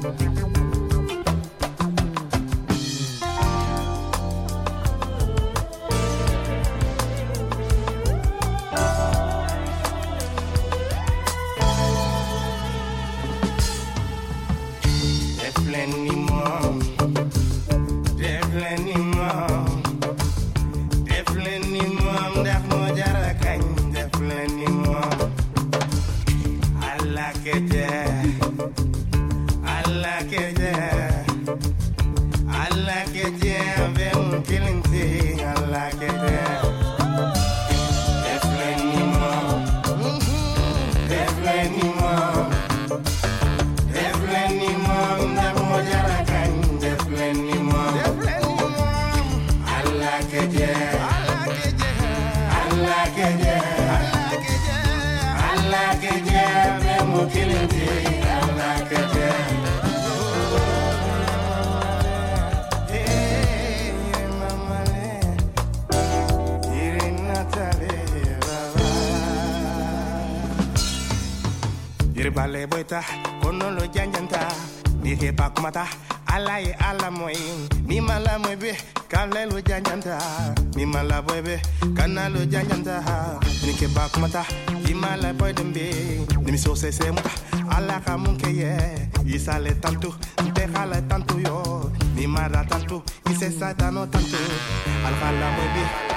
Bale boita kono lo janjanta mi ke pakumata alaye ala moy mi mala moy be kale lo janjanta mi mala boy be kana lo janjanta mi ke pakumata mi mala boy dembe mi so se muta ala ka munke ye isale tanto te khala tanto yo mi mara tanto ise sa tanto al khala moy be